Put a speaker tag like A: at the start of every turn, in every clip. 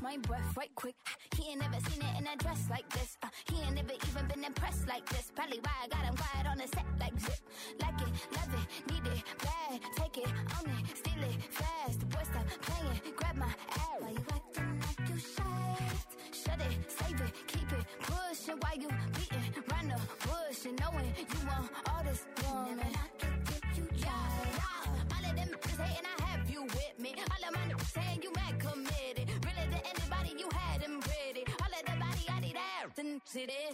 A: my breath right quick. He ain't never seen it in a dress like this. He ain't never even been impressed like this. Probably why I got him quiet on the set like zip. Like it, love it, need it, bad. Take it, own it, steal it, fast. The boy stop playing, grab my ass. Why you acting like you shy? Shut it, save it, keep it pushing. Why you beating round the bush and knowing you want all this woman? Never knock it till you try. All of them is hating, I have you with me. All of my niggas saying you mad committed. Really to anybody you had them pretty. All of the body I need ass and shit is.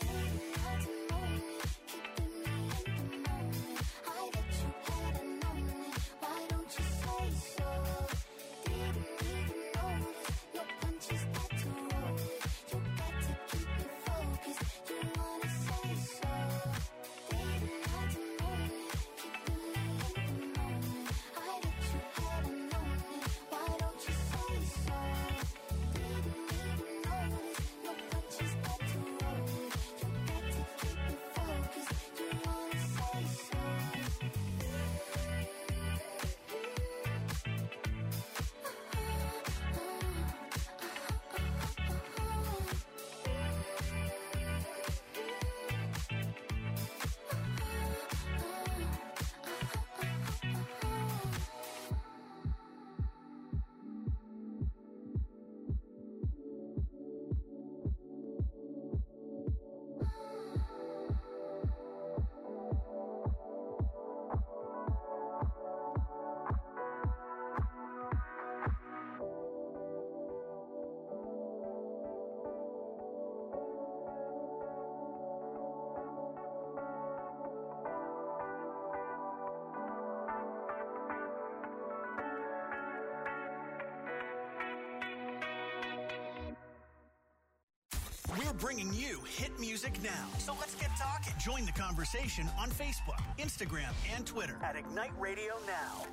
B: We're bringing you hit music now. So let's get talking. Join the conversation on Facebook, Instagram, and Twitter at Ignite Radio Now.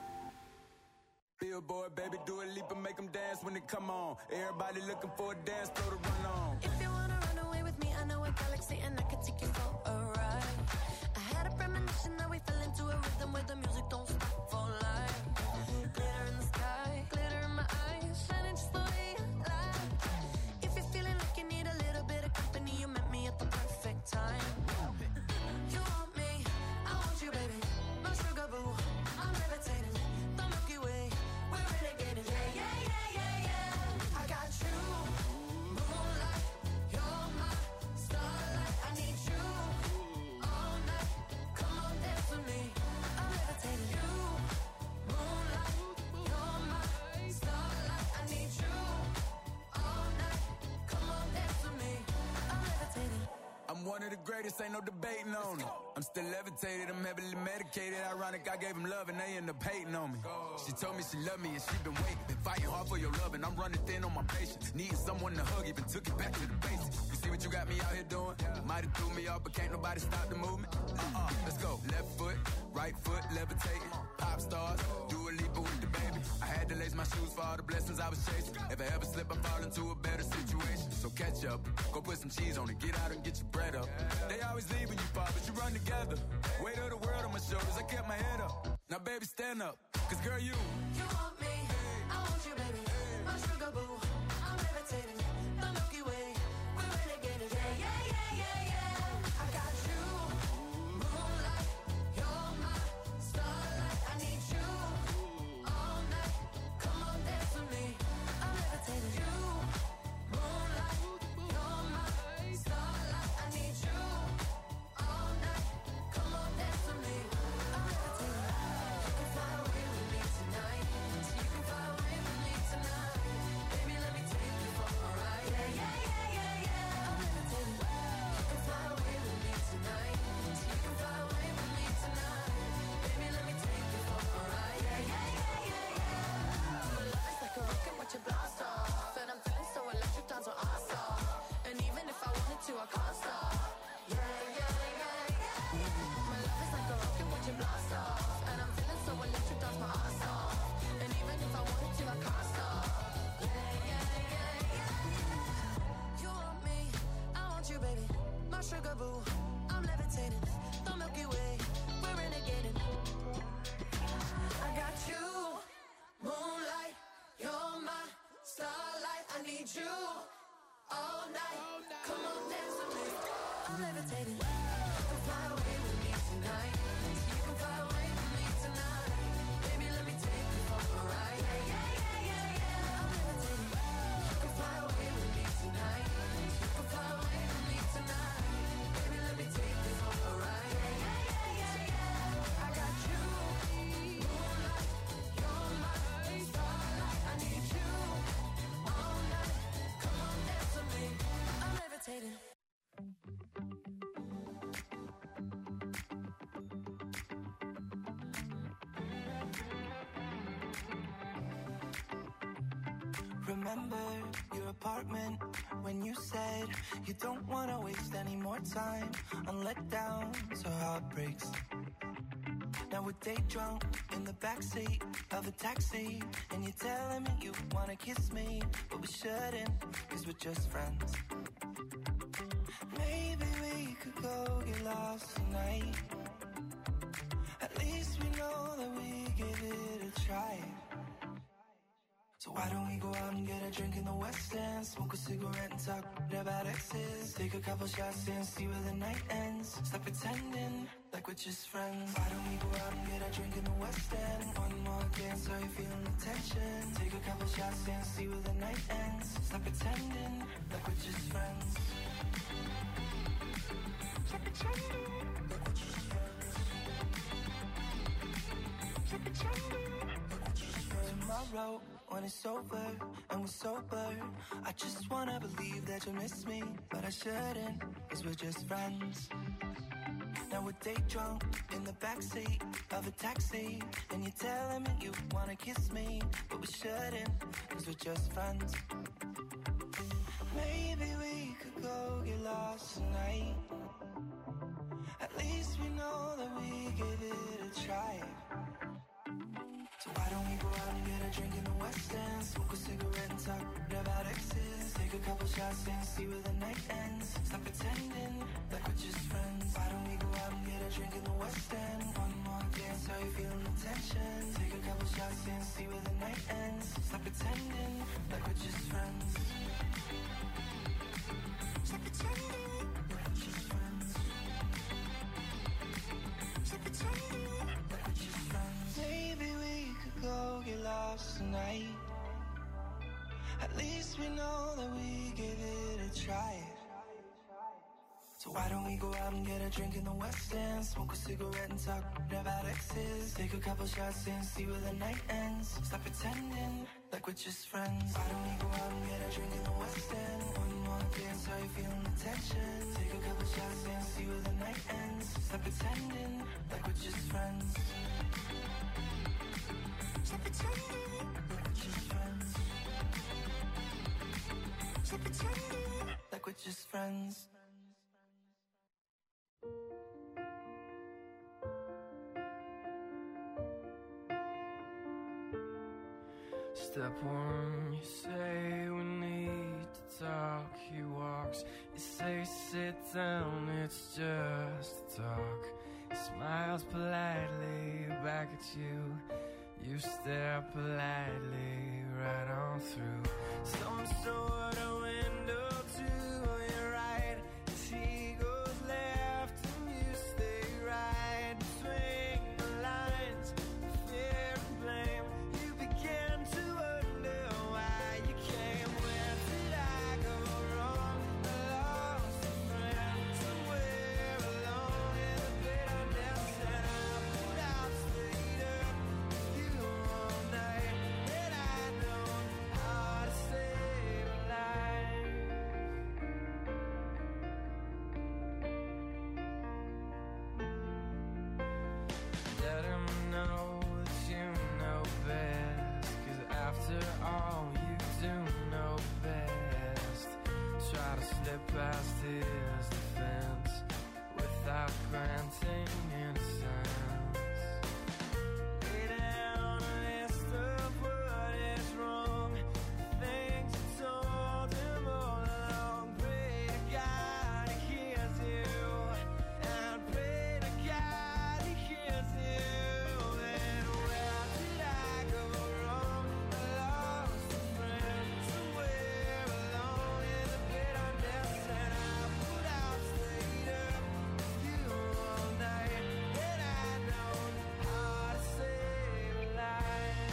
C: Billboard, baby, do a leap and make them dance when they come on. Everybody looking for a dance floor to run on.
D: If you wanna run away with me, I know a galaxy and I can take you for a ride. I had a premonition that we fell into a rhythm where the music don't stop for life. Glitter in the sky, glitter in my eyes, shining just the way you like. If you're feeling like you need a little bit of company, you met me at the perfect time. You want me, I want you, baby. My sugar boo, I'm levitating. The Milky Way, we're renegading. Yeah, yeah, yeah, yeah, yeah. I got you, moonlight. You're my starlight. I need you all night. Come on, dance with me. I'm levitating. You, moonlight. You're my starlight. I need you all night. Come on, dance with me. I'm levitating.
C: I'm one of the greatest, ain't no debating on it. I'm still levitated, I'm heavily medicated. Ironic, I gave him love and they end up hating on me. She told me she loved me and she been waiting. Been fighting hard for your love and I'm running thin on my patience. Needing someone to hug, even took it back to the basics. You see what you got me out here doing? Might have threw me off, but can't nobody stop the movement. Let's go. Left foot, right foot, levitating. Pop stars, do a leap with the baby. I had to lace my shoes for all the blessings I was chasing. If I ever slip, I fall into a better situation. So catch up, go put some cheese on it, get out and get your bread up. They always leave when you fall, but you run together. Weight of the world on my shoulders, I kept my head up. Now baby, stand up, cause girl, you
D: want me, I want you, baby. My sugar boo, I'm levitating. The Milky Way, we're renegading. Yeah, yeah, yeah, yeah, yeah. I got you, moonlight. You're my starlight. I need you all night. Come on, dance with me. I'm levitating. You, moonlight. You're my starlight. I need you all night. Come on, dance with me. I'm levitating. You can fly away with me tonight. You can fly away with me tonight. Baby, let me take you for a
E: remember your apartment when you said you don't want to waste any more time on letdowns or heartbreaks. Now we're day drunk in the backseat of a taxi, and you're telling me you wanna kiss me, but we shouldn't, cause we're just friends. Maybe we could go get lost tonight. At least we know that we give it a try. So why don't we go out and get a drink in the West End, smoke a cigarette and talk about exes, take a couple shots and see where the night ends. Stop pretending like we're just friends. Why don't we go out and get a drink in the West End, one more dance, are you feeling the tension? Take a couple shots and see where the night ends. Stop pretending like we're just friends. Stop pretending like we're just friends. Stop pretending like we're just friends. Tomorrow when it's over and we're sober, I just wanna believe that you'll miss me, but I shouldn't, cause we're just friends. Now we're day drunk in the backseat of a taxi, and you're telling me you wanna kiss me, but we shouldn't, cause we're just friends. Maybe we could go get lost tonight. At least we know that we give it a try. So why don't we go out and get a drink in the West End, smoke a cigarette and talk about exes, take a couple shots and see where the night ends. Stop pretending like we're just friends. Why don't we go out and get a drink in the West End, one more dance, are you feeling the tension? Take a couple shots and see where the night ends. Stop pretending like we're just friends. Stop pretending like we're just friends. Stop pretending like we're just friends. Maybe we could go get lost tonight. At least we know that we give it a try. So why don't we go out and get a drink in the West End, smoke a cigarette and talk about exes, take a couple shots and see where the night ends. Stop pretending like we're just friends. Why don't we go out and get a drink in the West End, one more dance, are you feeling the tension? Take a couple shots and see where the night ends. Stop pretending like we're just friends. Stop pretending like we're just friends. Stop pretending like we're just friends.
F: Step one, you say we need to talk. He walks, you say sit down, it's just a talk. He smiles politely back at you. You stare politely right on through some sort of window to your right. As he goes left and you stay right between the lines of fear and blame. You begin to wonder why you came. Where did I go wrong? I lost a friend somewhere along in the bitterness, and I put out straight up with you all night. And I know how to save a life. Let him know that you know best, 'cause after all you do know best. Try to slip past his defense without granting innocence. Lay down a list of what is wrong, the things you told him all along. Pray to God he hears you, and pray to God he hears you. Then where did I go wrong? I lost a friend somewhere along in the bitterness, and I put out straight up with you all night. And I know how to save a life.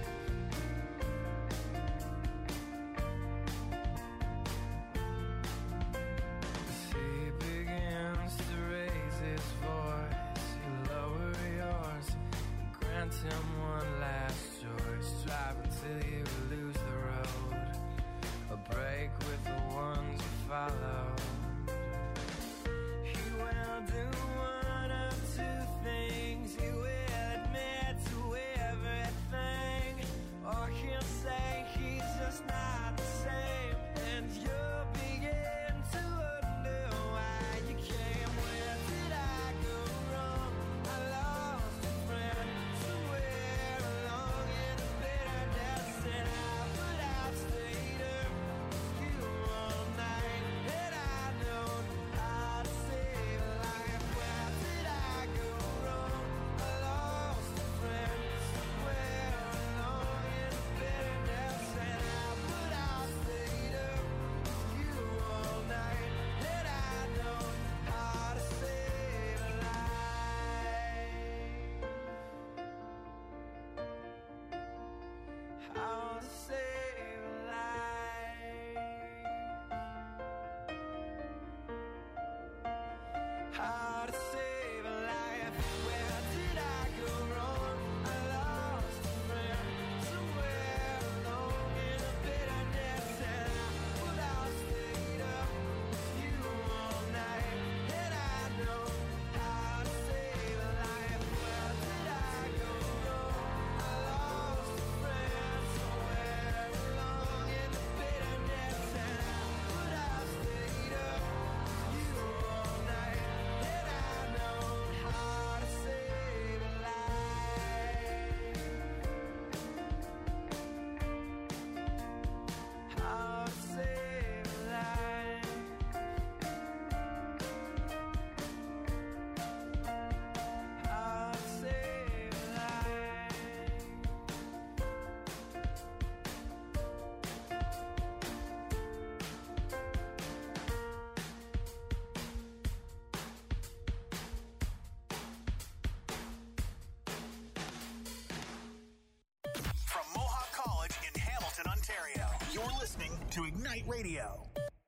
F: As he begins to raise his voice, you lower yours and grant him one last choice. Drive until you lose the road, or break with the ones you follow. He will do one of two things. He will admit to everything, or he'll say he's just not
B: to Ignite Radio.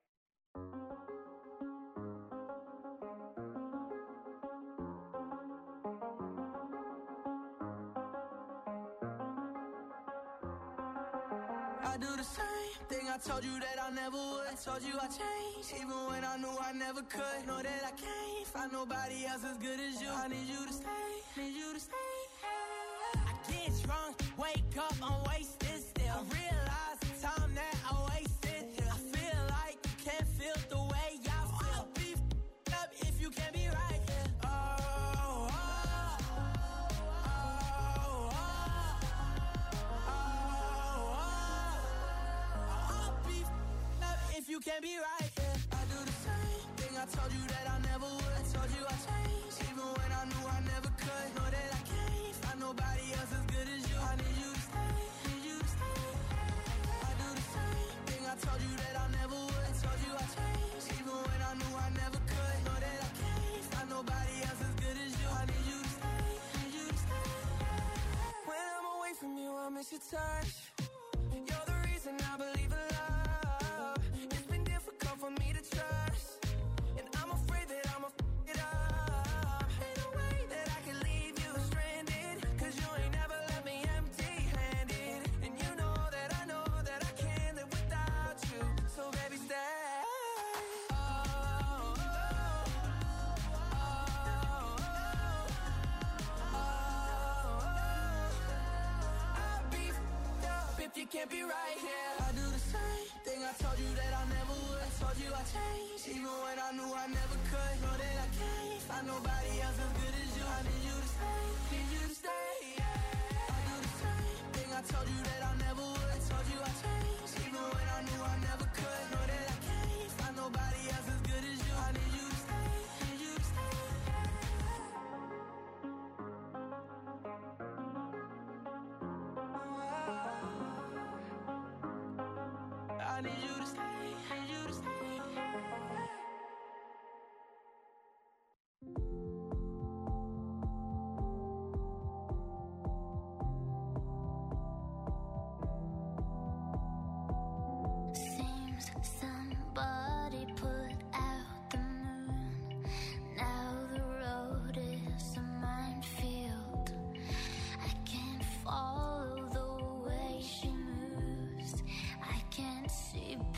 E: I do the same thing I told you that I never would. I told you I changed, even when I knew I never could. Know that I can't find nobody else as good as you. I need you to stay, need you to stay. I get drunk, wake up, I'm wasted still. I realize the time that I wasted here. I feel like you can't feel the way I feel. I'll be up if you can't be right here. If you can't be right, yeah. I do the same thing I told you that I never would. I told you I changed, even when I knew I never could. Know that I can't find nobody else as good as you. I need you to stay, need you to stay. I do the same thing I told you that I never would. I told you I changed, even when I knew I never could. Know that I can't find nobody else as good as you. I need you to stay, need you to stay. When I'm away from you, I miss your touch. You're the reason I believe in love. For me to trust, and I'm afraid that I'ma f it up. Ain't no way that I can leave you stranded, cause you ain't never left me empty-handed. And you know that I can't live without you. So baby, stay. I'll be f***ed up if you can't be right here. I do the same thing I told you that I never would. I told you I changed, even when I knew I never could. Know that I can't find nobody else as good as you. I need you to stay, need you to stay, yeah. I do the same thing I told you that I never would. I told you I changed, even when I knew I never could. Know that I can't find nobody else as good as you. I need you to stay, need you to stay. I need you to stay, need you to stay.
A: Seems somebody put out the moon. Now the road is a minefield. I can't follow the way she moves. I can't see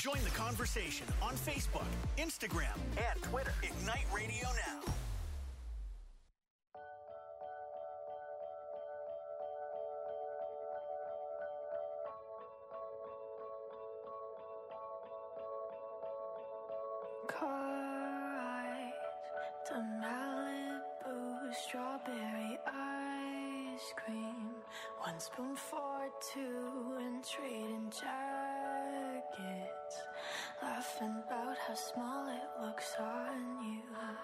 B: Join the conversation on Facebook, Instagram, and Twitter. Ignite Radio Now.
D: Car ride to Malibu, strawberry ice cream, 1 spoon for 2 and trading jackets, laughing about how small it looks on you.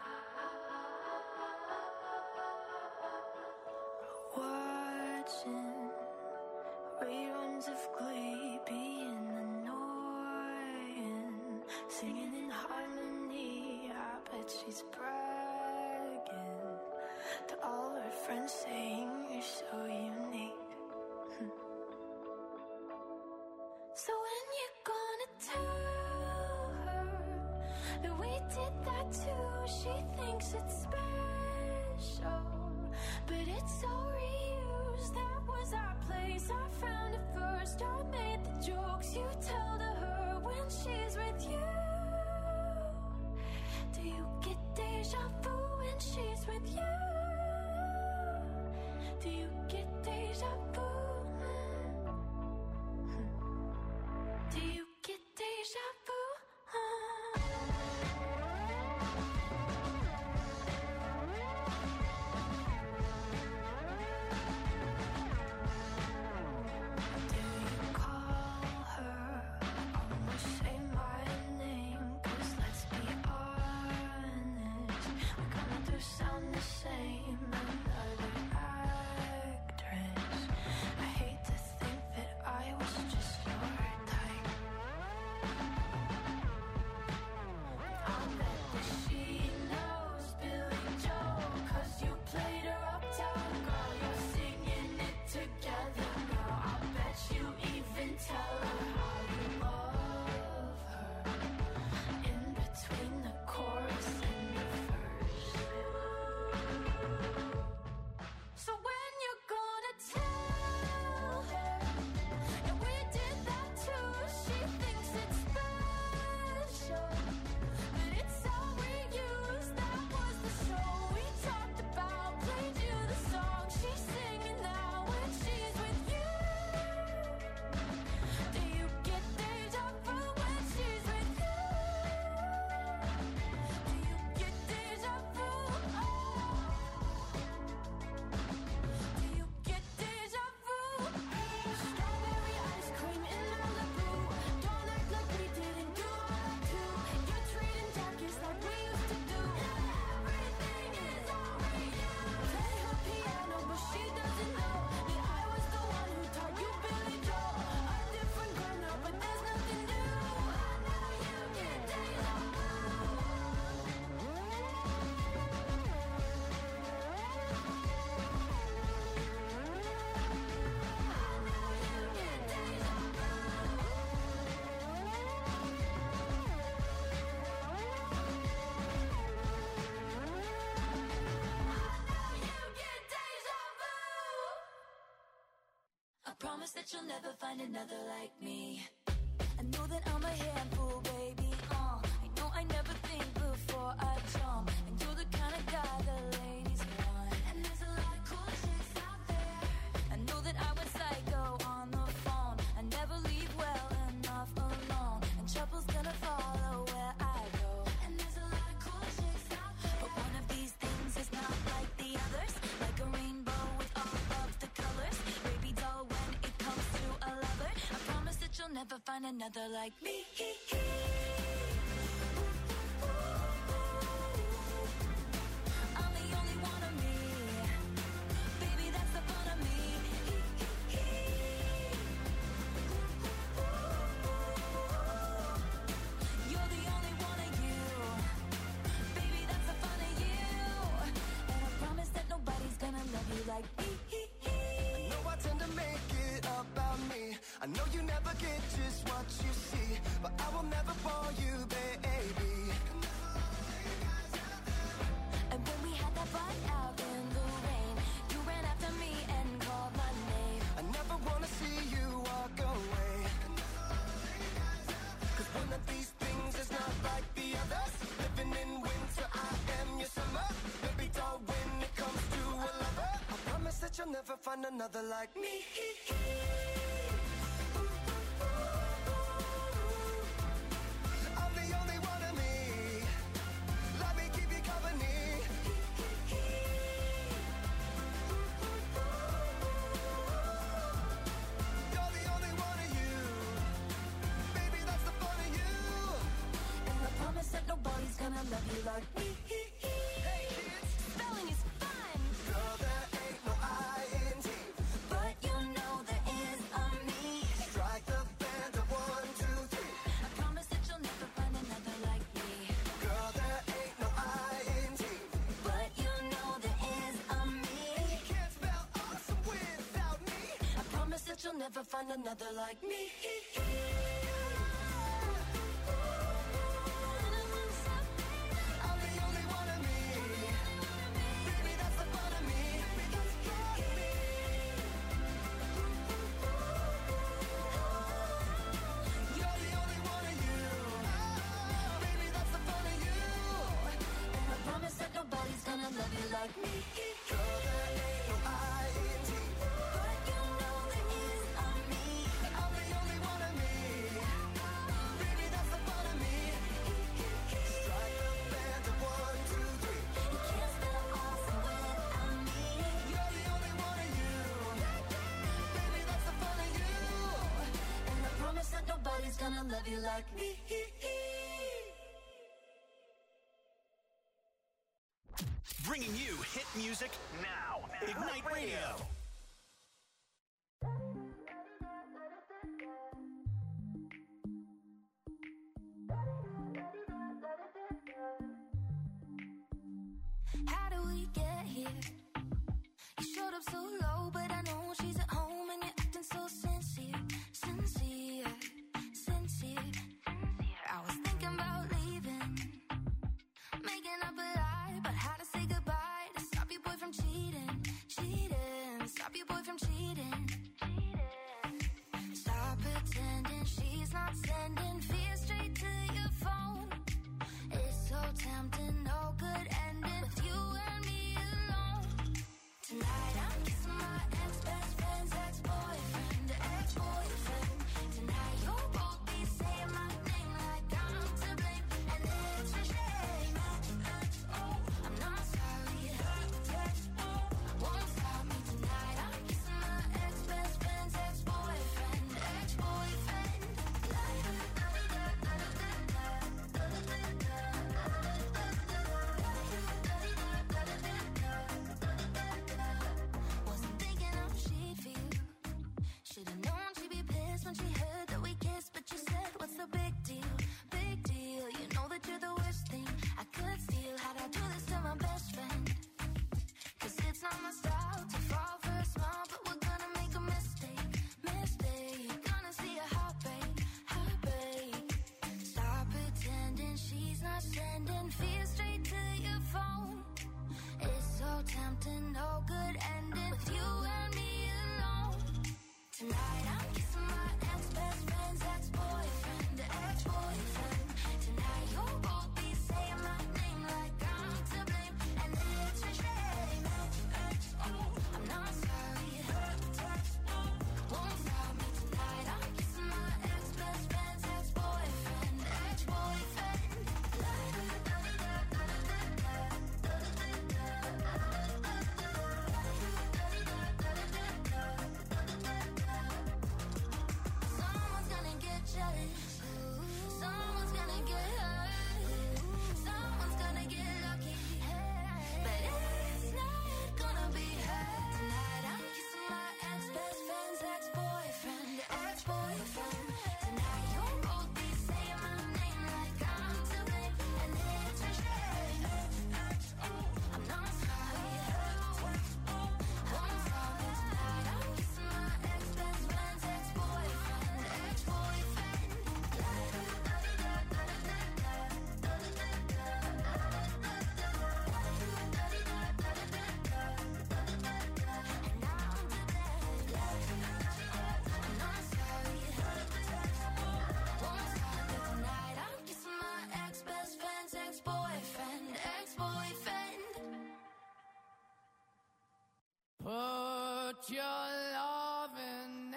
D: Watching reruns of Glee, being annoying, singing in harmony. I bet she's bragging to all her friends, saying you're so unique. So when you gonna tell her that we did that too? She thinks it's special, but it's all reused. That was our place, I found it first. I made the jokes you tell to her when she's with you. Do you get deja vu when she's with you? Do you get deja vu? Do you get deja vu? Do you call her? Almost say my name, 'cause let's be honest, we kinda do sound the same. Another actress. I hate to think that I was just your type. I bet that she knows Billy Joel, 'cause you played her uptown girl. You're singing it together, girl. I bet you even tell her how you love her in between the chorus and the verse. So when you're gonna tell her that we did that too? She thinks it's special, but it's all reused. That was the show we talked about, played you the song she's singing now when she's with you. Do you get deja vu when she's with you? Do you get deja vu? Do you get deja vu? Strawberry ice cream in Malibu. Don't act like we didn't do all that too. You're trading jackets like we used to do. Everything is all reused. Play her piano, but she doesn't know that I was the one who taught you Billy Joel. A different girl now, but there's nothing new. I know you get deja vu. I promise that you'll never find another like me. I know that I'm a handful, baby. I know I never think before I jump, and you're the kind of guy the ladies want. And there's a lot of cool chicks out there. I know that I went psycho on the phone. I never leave well enough alone, and trouble's gonna follow where I go. And there's a lot of cool chicks out there, but one of these things is not like the others. Like a rainbow with all of the colors, baby doll when it comes to a lover. I promise that you'll never find another like me. I'm the only one of me, baby, that's the fun of me. You're the only one of you, baby, that's the fun of you. And I promise that nobody's gonna love you like me.
G: I know I tend to make it about me. I know you never get just what you see, but I will never bore you, baby.
D: And when we had that fight out in the rain, you ran after me and called my name.
G: I never wanna see you walk away, 'cause when the find another like me. I'm the only one of me. Let me keep you company. You're the only one of you. Baby, that's the fun of you.
D: And I promise that nobody's gonna love you like me.
G: Hey kids,
D: Spelling is fun,
G: girl, there ain't no I-N-G.
D: but you know there is a me.
G: Strike the band of 1, 2, 3.
D: I promise that you'll never find another like me.
G: Girl, there ain't no I-N-G.
D: But you know there is a me.
G: You can't spell awesome without me.
D: I promise that you'll never find another like me.
G: I'm the only one of me. Baby, that's the fun of me. You're the only one of you. Baby, that's the fun of you.
D: And I promise that nobody's gonna love you like me.
G: Girl, there ain't no I-N-G.
D: But you know there is a me.
G: I'm the only one of me. Baby, that's the fun of me. Strike the band of 1, 2, 3.
D: You can't spell awesome without me.
G: You're the only one of you. Baby, that's the fun of you.
D: And I promise that nobody's gonna love you like me.
B: Bringing you hit music now. Ignite Radio.
A: How do we get here? You showed up so low, but I know she's at home and you're acting so sincere, sincere, sincere. I was thinking about leaving, making up a lie about how to say goodbye to stop your boy from cheating, cheating, stop your boy from cheating. Stop pretending she's not sending fear straight to your phone. It's so tempting, no good ending with you and me alone. Tonight I'm kissing my ex-best friend's ex-boyfriend, ex-boyfriend. Tonight you'll both be saying my name like I'm to blame, and it's a shame. Oh, I'm not sorry. Won't stop me tonight. I'm kissing my ex-best friend's ex-boyfriend, ex-boyfriend. Wasn't thinking how she'd feel. Should've known she'd be pissed when she heard that we kissed, but you said, what's the big deal? Big deal. You know that you're the worst thing I could steal. How'd I do this to my best friend? 'Cause it's not my style to fall for a smile, but we're gonna make a mistake, mistake. Gonna see a heartbreak, heartbreak. Stop pretending she's not sending fear straight to your phone. It's so tempting, no good ending with you and me alone. Tonight I'm kissing my ex-best friend's ex-boyfriend, ex-boyfriend. Tonight you'll both be saying my name like I'm to blame, and it's a shame. Oh, I'm not sorry. Won't stop me tonight. I'm kissing my ex-best friend's ex-boyfriend, ex-boyfriend.
H: put your loving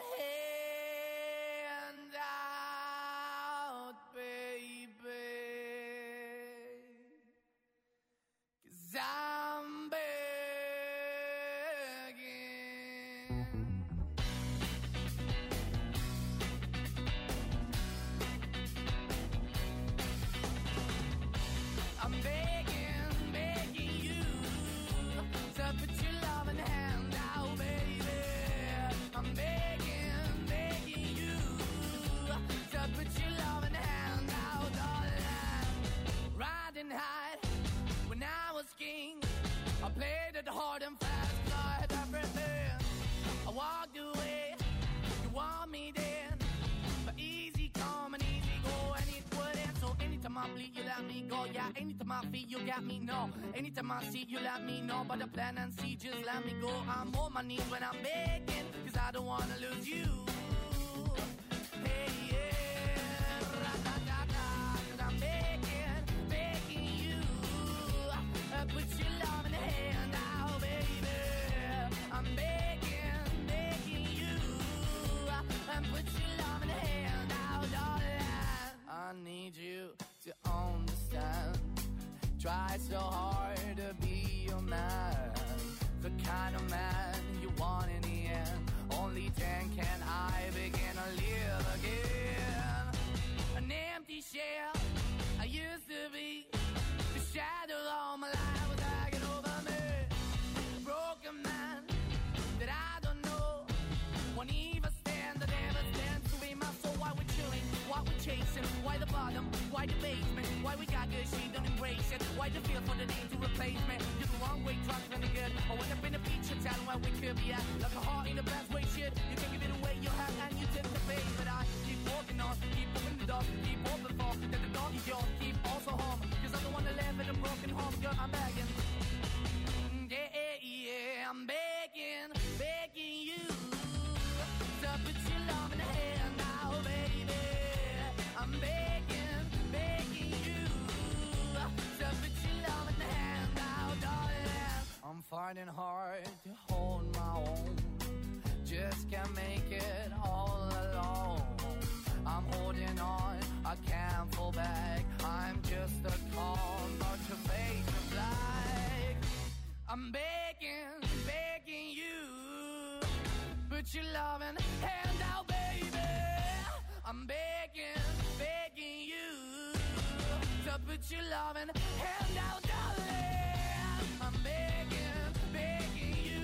H: hand out, baby, 'cause I'm begging. I'm begging, begging you to put your loving hand out, baby. I'm begging, begging you to put your loving hand out, darling. Riding high when I was king, I played it hard and fast, 'cause I had everything. I walked away, you want me then, but easy come and easy go, and it wouldn't. So anytime I bleed, you let me go. Yeah, anytime I feel, you got me, no. Anytime I see, you let me know. But the plan and see, just let me go. I'm on my knees when I'm begging, 'cause I don't wanna lose you. Hey, yeah, ra-da-da-da, 'cause I'm begging, begging you. Put your love in the hand out, baby. I'm begging, begging you. Put your love in the hand out, darling. I need you to understand. Try so hard to be your man, the kind of man you want in the end. Only then can I begin to live again. An empty shell I used to be, the shadow all my life was hanging over me. A broken man that I don't know won't even stand, that never stands to be my soul. Why we're chilling, why we're chasing, why the bottom, why the basement, why we got good, she don't embrace it, why the feel for the need to replace me. You're the wrong way, trying to the good. I went up in a feature town where we could be at, like a heart in the best way, shit. You can give it away, you have, and you tend to pay. But I keep walking on, keep moving the door, keep open for that the dog is yours, keep also home, 'cause I don't want to live in a broken home, girl, I'm begging. Yeah, yeah, I'm begging, begging you to put your love in the hand now, baby. I'm begging, begging you to put your love in the hand now, darling. I'm fighting hard to hold my own, just can't make it all alone. I'm holding on, I can't fall back. I'm just a call, not to fade to black. I'm begging, begging you, put your loving hand out, baby. I'm begging, begging you to put your loving hand out, darling. I'm begging, begging you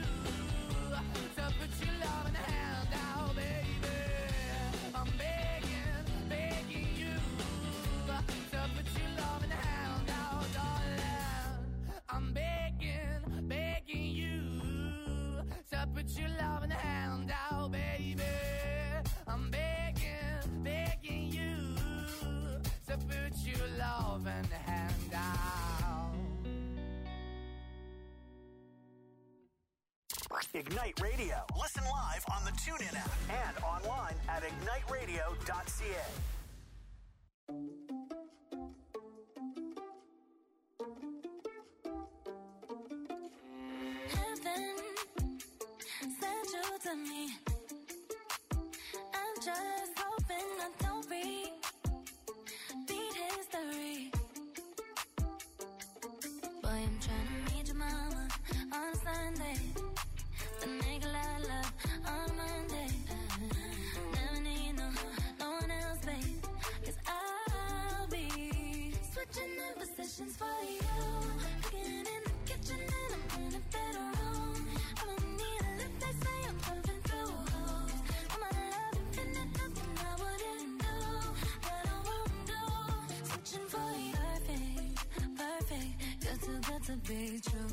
H: to put your loving hand out, baby. I'm begging, begging you to put your loving hand out, darling. I'm begging, begging you to put your loving hand out, baby. I'm begging, begging you to put your loving hand out.
B: Ignite Radio. Listen live on the TuneIn app and online at igniteradio.ca.
D: Heaven sent you to me. I'm just hoping I don't repeat history. Boy, I'm trying to meet your mama on Sunday, then make a lot of love on Monday. Never need no one else, babe, 'cause I'll be switching in positions for you. Cooking in the kitchen and I'm in the bedroom. I don't need a lip, they say I'm pumping through holes. I'm out of love, infinite, nothing I wouldn't do, that I won't do. Switching for you, perfect, perfect. You're too good to be true.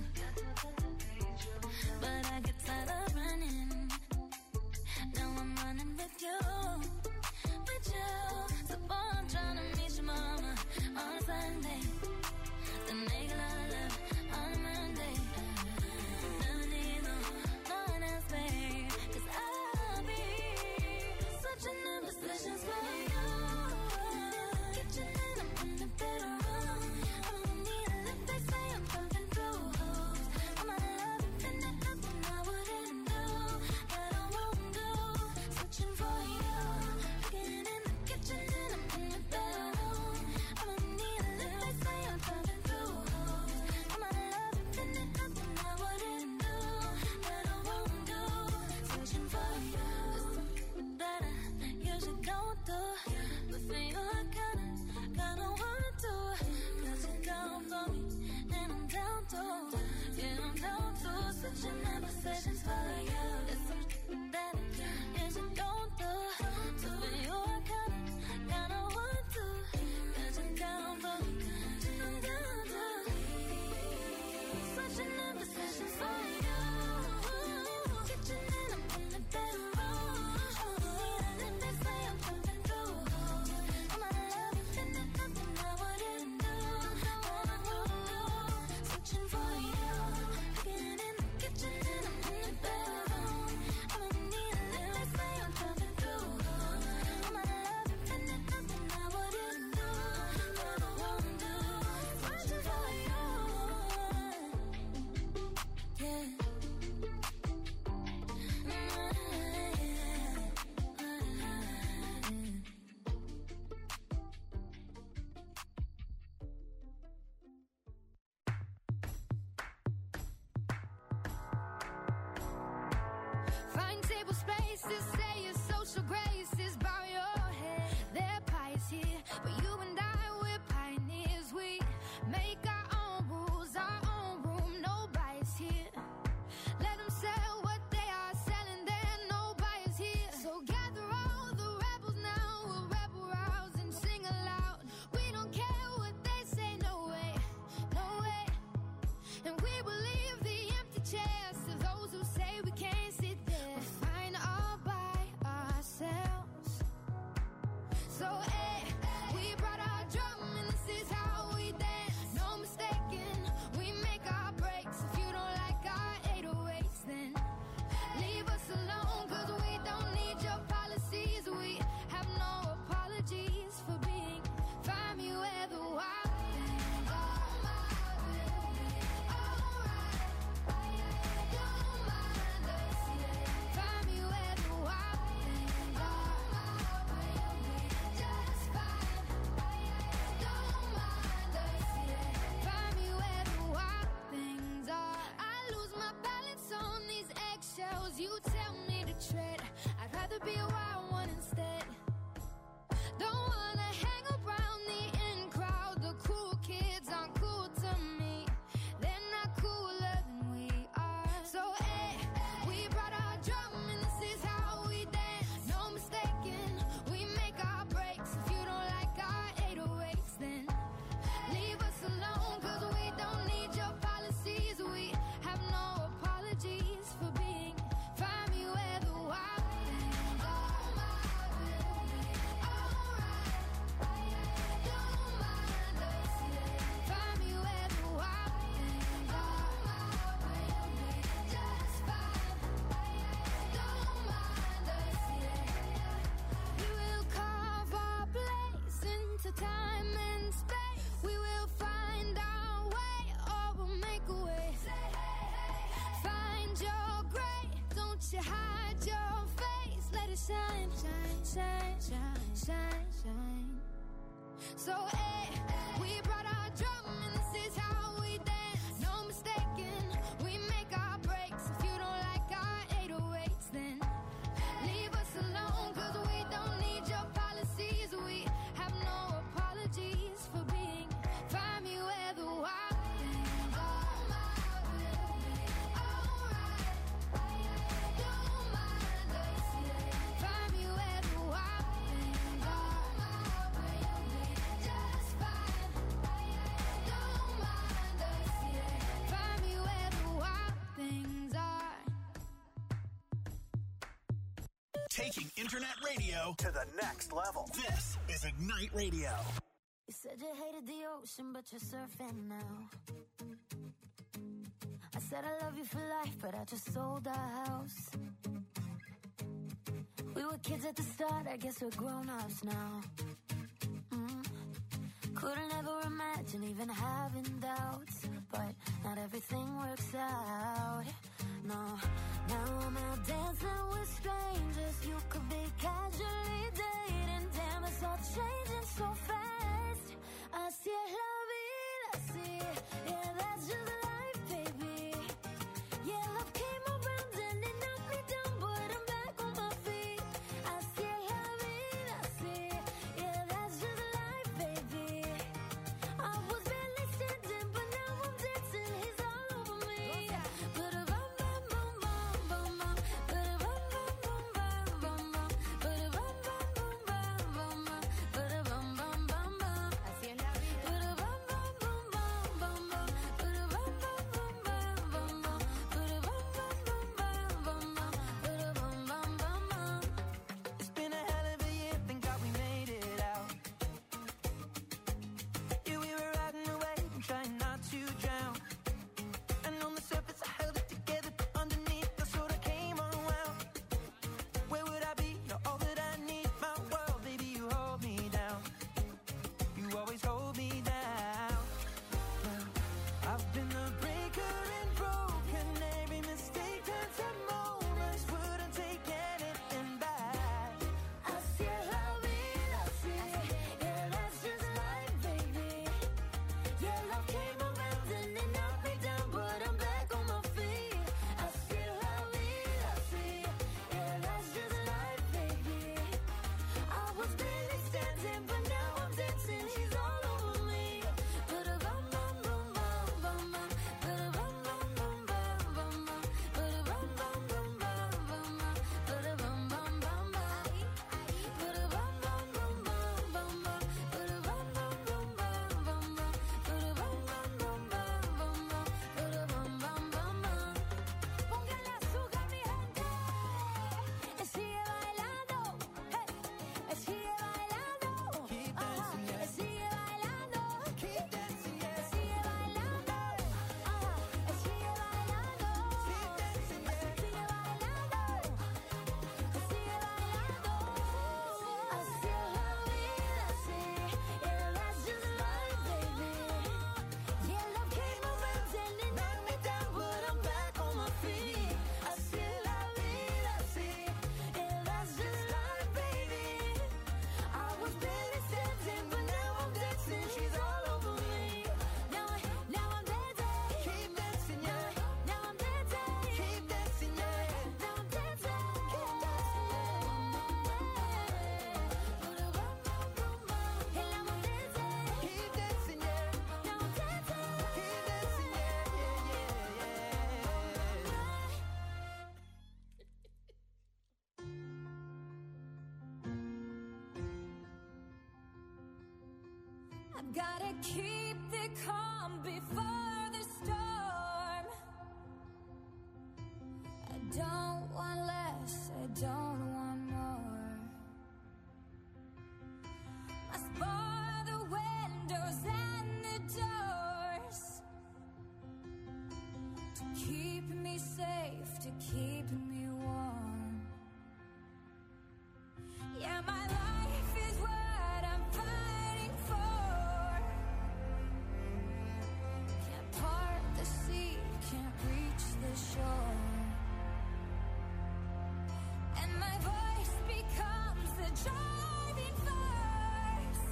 D: But I get tired of running. Now I'm running with you, with you. So boy, I'm trying to meet your mama on Sunday, then make a lot of love on Monday. Never need no one else, babe, 'cause I'll be switching in positions for you. Kitchen and I'm in the bedroom. I don't need a lip, they say I'm pumping through holes.
A: faces say your social graces bow your head. They're pious here, but you and I, we're pioneers. We make our own rules, our own room, no bias here. Let them sell what they are selling, there no bias here. So gather all the rebels now, we'll rebel rouse and sing aloud. We don't care what they say, no way, no way. And we will leave the empty chairs to those who say we can't sit there. We're fine all by ourselves. So hey, we brought our drum and this is how we dance. No mistaking, we make our breaks. If you don't like our 808s, then leave us alone, cause we don't need your policies. We have no apologies for being. Find me where the wild things are. Don't mind us, yeah. Find me where the wild things are. Just fine. Don't mind us, yeah. Find me where the wild things are. I lose my balance on these eggshells. You tell me to tread. I'd rather be a wild one instead. Don't wanna hang around the in crowd. The cool kids aren't cool to me. They're not cooler than we are. So hey, we brought our drum and this is how we dance. No mistaking, we make our breaks. If you don't like our 808s, then leave us alone, cause we don't need your policies. We have no apologies for being. Find me where the wild things are. Don't mind us, yeah. Find me where the wild things are. Just fine. Don't mind us, yeah. We will carve our place into time and space. We will find our way, or we'll make a way. Find your gray, don't you hide your face. Let it shine, shine, shine, shine, shine, shine. So hey, we brought our drum and this is how we dance. No mistaking, we make our breaks. If you don't like our 808s, then leave us alone, cause we don't need your policies. We have no apologies for being. Find me where the wild things are. Don't mind us, yeah. Find me where the wild things are. Just fine. Don't mind us, yeah. Find me where the wild things are.
B: Taking internet radio to the next level. This is Ignite Radio.
A: You said you hated the ocean, but you're surfing now. I said I love you for life, but I just sold our house. We were kids at the start, I guess we're grown-ups now. Couldn't ever imagine even having doubts, but not everything works out. No, now I'm out dancing with strangers. You could be casually dating. Damn, it's all changing so fast. Así es la vida, sí. Yeah, that's just life, baby. Yeah, love came around and it knocked me down, but I'm back on my feet. Así es la vida, sí. Yeah, that's just life, baby. I was barely standing, but now I'm dancing. He's all over me. Ba-da-bum, bum, bum, bum, bum, bum. Ba-da-bum, bum, bum, bum, bum, bum. Ba-da-bum, bum, bum, bum, bum, bum. Ba-da-bum, bum, bum, bum. Así es la vida. Ba-da-bum, bum, bum, bum, bum, bum. Ba-da-bum, bum, bum, bum, bum, bum. Ba-da-bum, bum, bum, bum, bum, bum. Ba-da-bum, bum, bum, bum.
E: It's been a hell of a year, thank God we made it out. Yeah, we were riding away and trying not to drown. And on the surface I held it together, but underneath I sort of came unwound. Where would I be? You're all that I need, my world, baby, you hold me down. You always hold me down. I've been the breaker and broken. Every mistake turns to moments. Wouldn't take anything back.
A: Así es la vida, sí. Yeah, that's just life, baby. Yeah, love came around and it knocked me down, but I'm back on my feet. Así es la vida, sí. Yeah, that's just I've gotta keep the calm before the storm. I don't want less, I don't want more. Must bar the windows and the doors to keep me safe, to keep me warm. Yeah, my life is what I'm fighting for. Can't part the sea, can't reach the shore. And my voice becomes the driving force.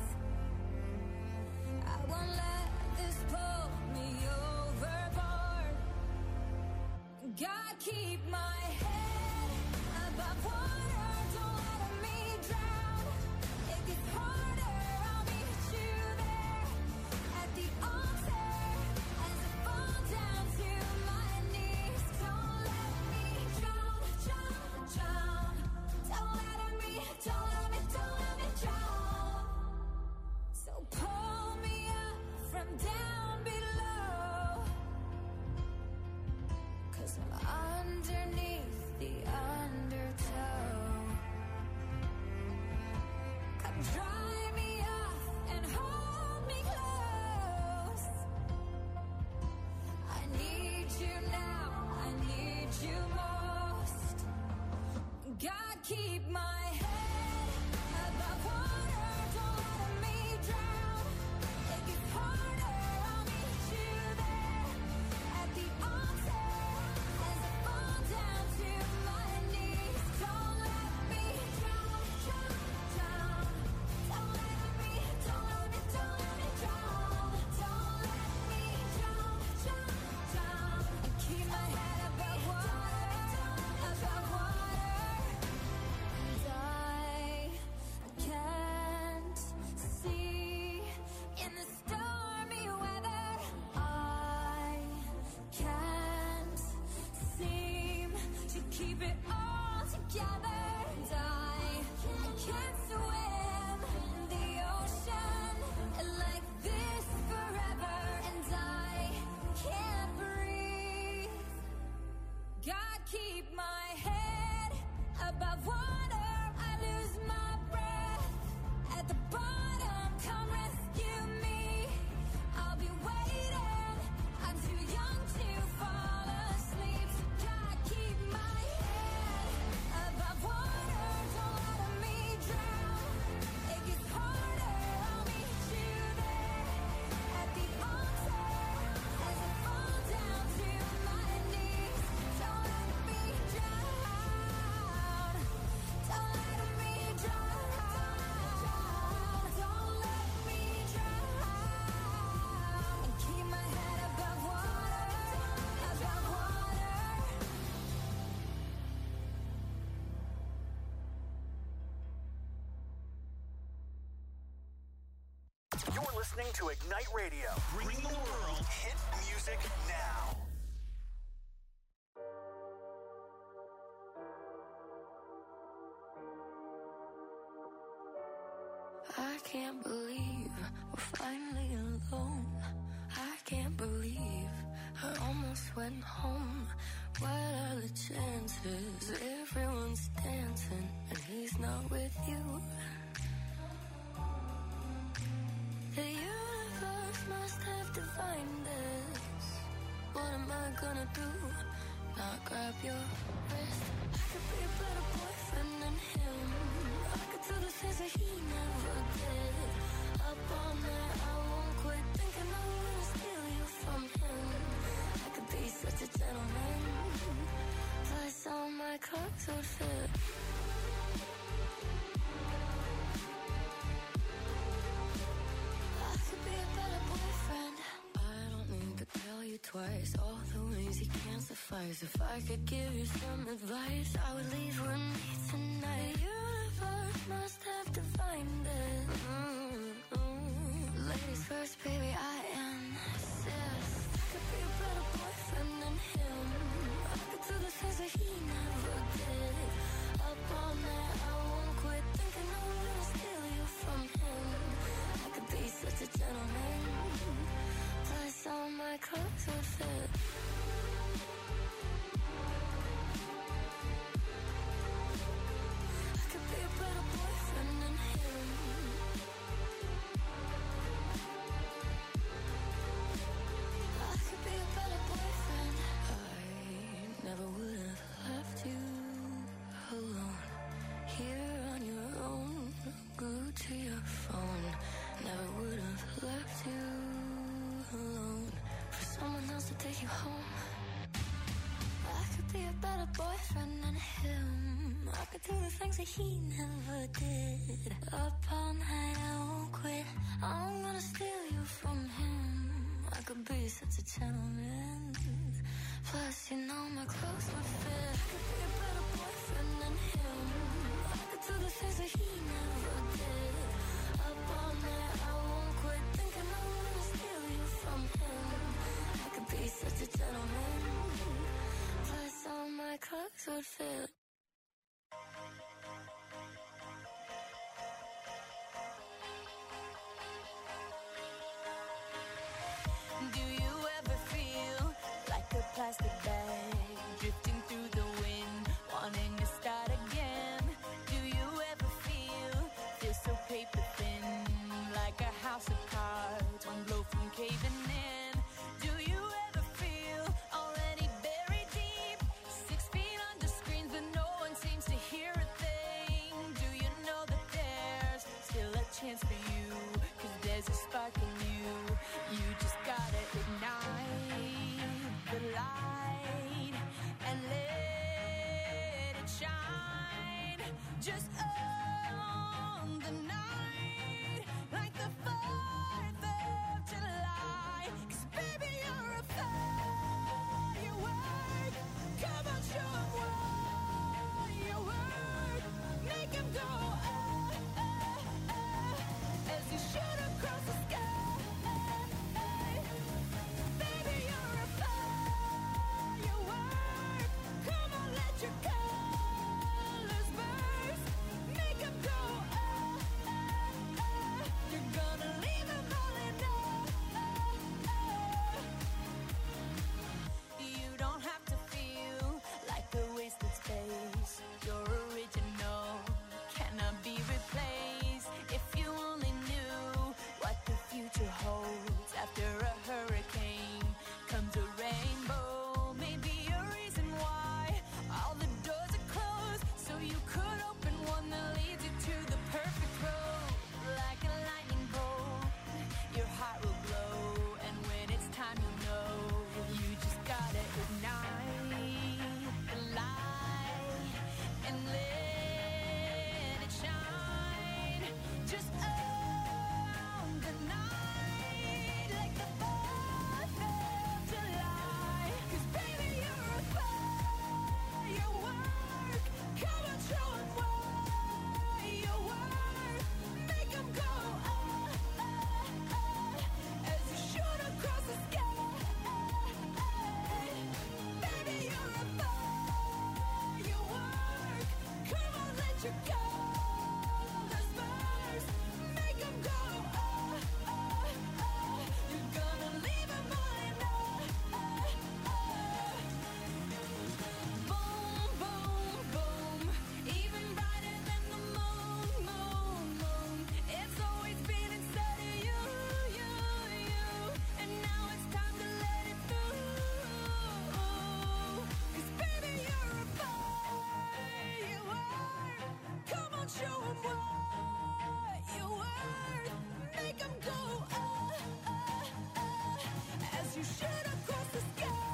A: I won't let this pull me overboard. God, keep my head above water, don't let me drown. It gets harder, I'll meet you there at the altar as I fall down to my knees. Don't let me drown, drown, drown. Don't let me drown. So pull me up from down below, 'cause I'm underneath the undertow. Come dry me off and hold me close. I need you now, I need you most. God, keep my head above water, don't let me drown. It gets harder, I'll meet you there at the altar as I fall down to my knees. Don't let me drown, drown, drown. Don't let me drown. Don't let me drown, drown, drown. And keep my head above water, above water. And I can't see in the stormy weather. I can't seem to keep it all together. And I can't swim in the ocean like this forever. And I can't breathe. God, keep my head above water. I lose my breath at the bottom. Come rescue me. I'll be waiting. I'm too young to fall asleep. God, keep my head above water. Don't let me drown. It gets harder. I'll meet you there at the altar as I fall down to my knees. Don't let me drown. Don't let me drown. Don't let me drown. And keep my head above water, above water.
B: You're listening to Ignite Radio, bringing the world hit music now.
D: I can't believe we're finally alone. I can't believe I almost went home. What are the chances? Everyone's dancing and he's not with you. The universe must have divined this. What am I gonna do? Not grab your wrist. I could be a better boyfriend than him. I could do the things that he never did. Up all night, I won't quit thinking I'm gonna steal you from him. I could be such a gentleman. Plus all my clothes would fit. I could be a better boyfriend. I don't need to tell you twice all the ways he can't suffice. If I could give you some advice, I would leave with me tonight. The universe must have divined it. Ladies first, baby, I insist. I could be a better boyfriend than him. I could do the things that he never did. Up all night, I won't quit thinking I'm gonna steal you from him. I could be such a gentleman. clothes would fit. I could be a better boyfriend than him. I could be a better boyfriend. I never would have left you alone, here on your own, glued to your phone. Never would have left you alone for someone else to take you home. I could be a better boyfriend than him. I could do the things that he never did. Up all night, I won't quit. I'm gonna steal you from him. I could be such a gentleman. Plus, you know my clothes would fit. I could be a better boyfriend than him. I could do the things that he never did. Up all night, I won't quit. Thinking I'm gonna steal you from him. I could be such a gentleman. Plus, all my clothes would fit.
H: Do you ever feel like a plastic bag drifting through the wind, wanting to start again? Do you ever feel so paper thin, like a house of cards, one blow from caving in? Do you ever feel already buried deep, 6 feet under screens, but no one seems to hear a thing? Do you know that there's still a chance for you? 'Cause there's a spark in you. You just gotta ignite the light and let it shine. Just on the night, like the 4th of July. 'Cause baby, you're a firework. Come on, show 'em what you work. Make 'em go, as you shoot across the sky. Baby, you're a firework. Come on, let your colors burst. Make 'em go, you're gonna leave 'em all in You don't have to feel like a wasted space. You're original, cannot be replaced. If you only knew what the future holds. After a hurricane comes a rainbow. Maybe a reason why all the doors are closed, so you could open one that leads you to the perfect road. Like a lightning bolt, your heart will glow, and when it's time, you'll know. You just gotta ignite the light and let it shine. Just on the night, like the 4th of July. 'Cause baby, you're a firework. Come on, show 'em what you work. Make 'em go, as you shoot across the sky. Baby, you're a firework. Come on, let your colors burst. Make 'em go, you're gonna leave 'em all in Boom, boom, boom. Even brighter than the moon, moon, moon. It's always been inside of you, you, you. And now it's time to let it through. 'Cause baby, you're a firework. Come on, show 'em what you worth. Make 'em go, as you shoot across the sky.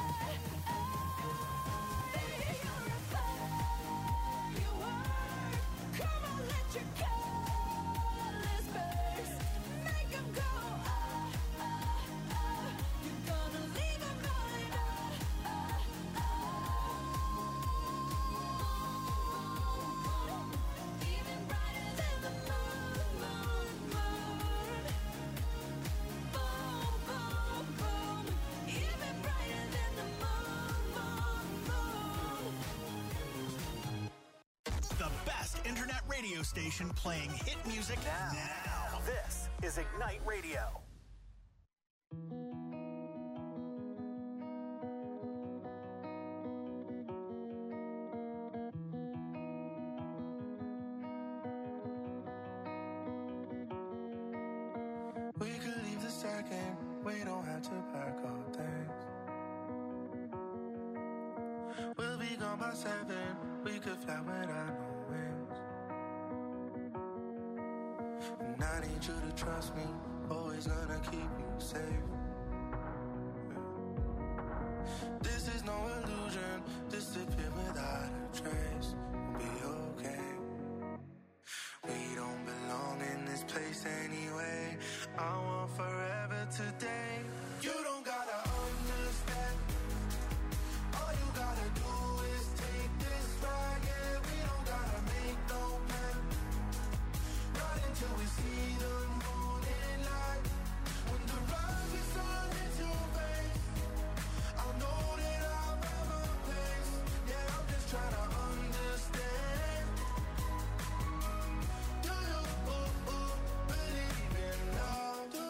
H: Baby, you're a firework. Come on, let your colors burst. Make 'em go, you're gonna leave 'em all in Even brighter than the moon, moon, moon. Boom, boom, boom. Even brighter than the moon, moon, moon.
B: The best internet radio station playing hit music now. This is Ignite Radio.
E: second, we don't have to pack our things. We'll be gone by 7, we could fly without no wings. And I need you to trust me, always gonna keep you safe. This is no illusion, disappear without a trace. We'll be okay. We don't belong in this place anyway. I want forever today. You don't gotta understand. All you gotta do is take this ride. Yeah, we don't gotta make no plan. Not until we see the morning light. When the rising sun hits your face, I'll know that I'll have a place. Yeah, I'm just trying to understand. Do you believe in love? Do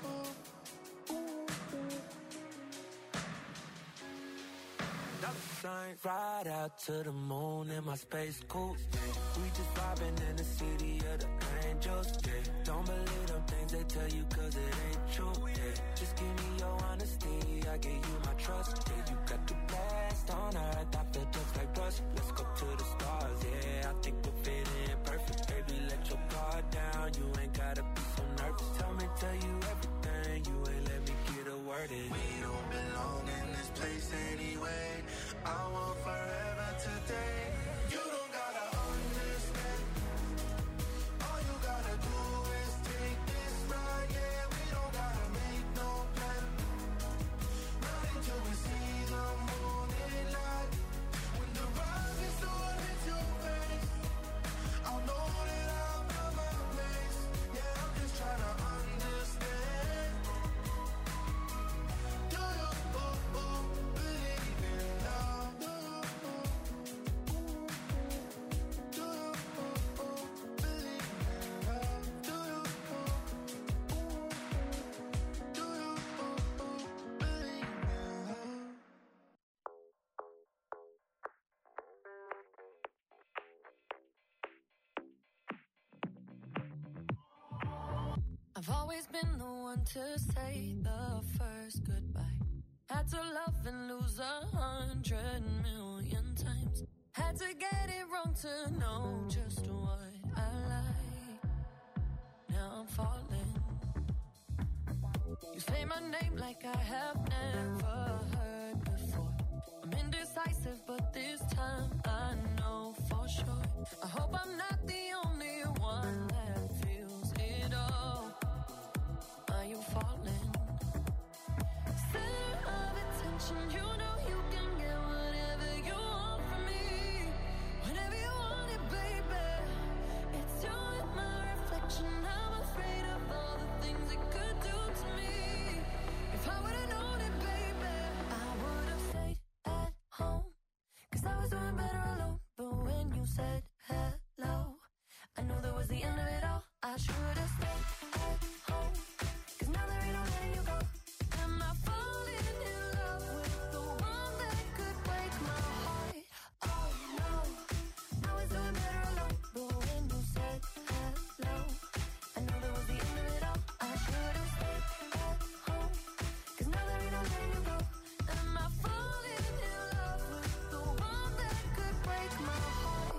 I: Dollar signs, ride out to the moon in my space coupe. Yeah. We just vibing in the city of the angels. Yeah. Don't believe them things they tell you 'cause it ain't true. Yeah. Just give me your honesty, I give you my trust. Yeah, you got the best on earth, I feel just like rust. Let's go to the stars, yeah, I think we're fitting perfect. Baby, let your guard down, you ain't gotta be so nervous. Tell you everything, you ain't let me get a word in.
E: we don't belong in this place anyway. I want forever today. You don't gotta understand. All you gotta do is take this ride. Yeah, we don't gotta make no plan. Not until we see the morning light. When the rising sun hits your face, I'll know that I'll have a place. Yeah, I'm just trying to understand. Do you believe in love? Do you believe in love? Do you believe in love?
D: I've always been the one to say the first goodbye. Had to love and lose 100 million times. Had to get it wrong to know just what I like. Now I'm falling. You say my name like I have never heard before. I'm indecisive, but this time I know for sure. I hope I'm not the only one that feels it all. Are you falling? Center of attention, you know you can get whatever you want from me. Whenever you want it, baby. It's you and my reflection. I'm afraid of all the things it could do to me. If I would've known it, baby, I would've stayed at home. 'Cause I was doing better alone. But when you said hello, I knew that was the end of it all. I should've stayed at home. 'Cause now there ain't no letting you go. Am I falling in love with the one that could break my heart? Oh no, I was doing better alone. But when you said hello, I knew that was the end of it all. I should've stayed at home. 'Cause now there ain't no letting you go. Am I falling in love with the one that could break my heart?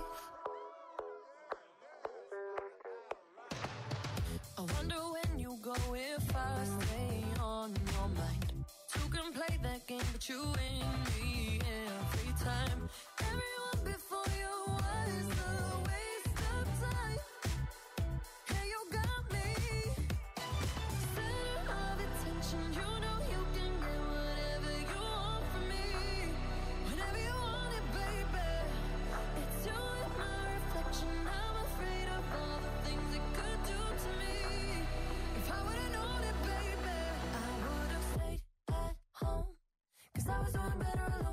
D: I wonder when you go if I stay on your mind. Two can play that game, but you win me every time. Everyone before you was a waste of time. Hey, you got me. Center of attention, you know you can get whatever you want from me. Whenever you want it, baby. It's you and my reflection. I'm afraid of all the things it could do to me. If I would've known it, baby, I would've stayed at home. 'Cause I was doing better alone.